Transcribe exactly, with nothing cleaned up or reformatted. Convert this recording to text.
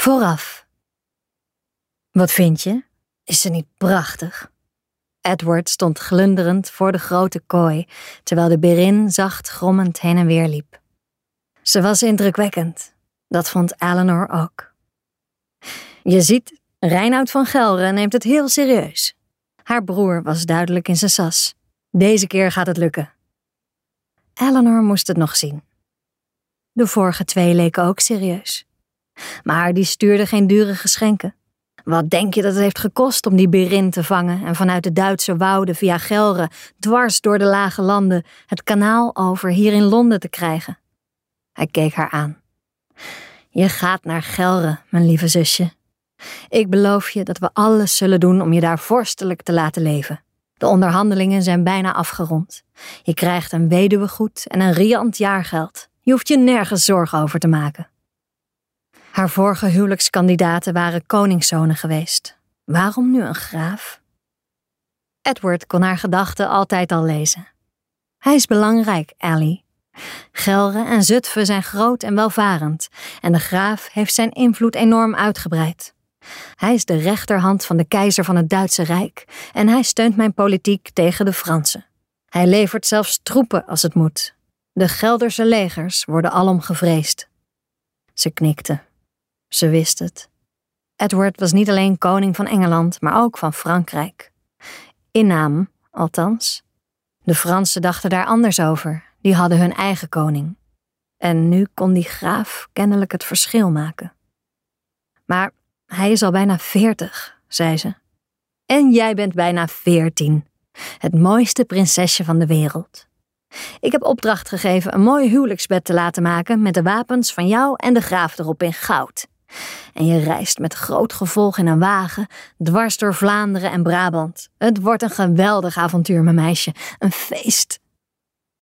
Vooraf. Wat vind je? Is ze niet prachtig? Edward stond glunderend voor de grote kooi, terwijl de berin zacht grommend heen en weer liep. Ze was indrukwekkend. Dat vond Eleanor ook. Je ziet, Reinoud van Gelre neemt het heel serieus. Haar broer was duidelijk in zijn sas. Deze keer gaat het lukken. Eleanor moest het nog zien. De vorige twee leken ook serieus. Maar die stuurde geen dure geschenken. Wat denk je dat het heeft gekost om die berin te vangen en vanuit de Duitse wouden via Gelre, dwars door de lage landen, het kanaal over hier in Londen te krijgen? Hij keek haar aan. Je gaat naar Gelre, mijn lieve zusje. Ik beloof je dat we alles zullen doen om je daar vorstelijk te laten leven. De onderhandelingen zijn bijna afgerond. Je krijgt een weduwegoed en een riant jaargeld. Je hoeft je nergens zorgen over te maken. Haar vorige huwelijkskandidaten waren koningszonen geweest. Waarom nu een graaf? Edward kon haar gedachten altijd al lezen. Hij is belangrijk, Ellie. Gelre en Zutphen zijn groot en welvarend en de graaf heeft zijn invloed enorm uitgebreid. Hij is de rechterhand van de keizer van het Duitse Rijk en hij steunt mijn politiek tegen de Fransen. Hij levert zelfs troepen als het moet. De Gelderse legers worden alom gevreesd. Ze knikte. Ze wist het. Edward was niet alleen koning van Engeland, maar ook van Frankrijk. In naam, althans. De Fransen dachten daar anders over. Die hadden hun eigen koning. En nu kon die graaf kennelijk het verschil maken. Maar hij is al bijna veertig, zei ze. En jij bent bijna veertien. Het mooiste prinsesje van de wereld. Ik heb opdracht gegeven een mooi huwelijksbed te laten maken met de wapens van jou en de graaf erop in goud. En je reist met groot gevolg in een wagen, dwars door Vlaanderen en Brabant. Het wordt een geweldig avontuur, mijn meisje. Een feest.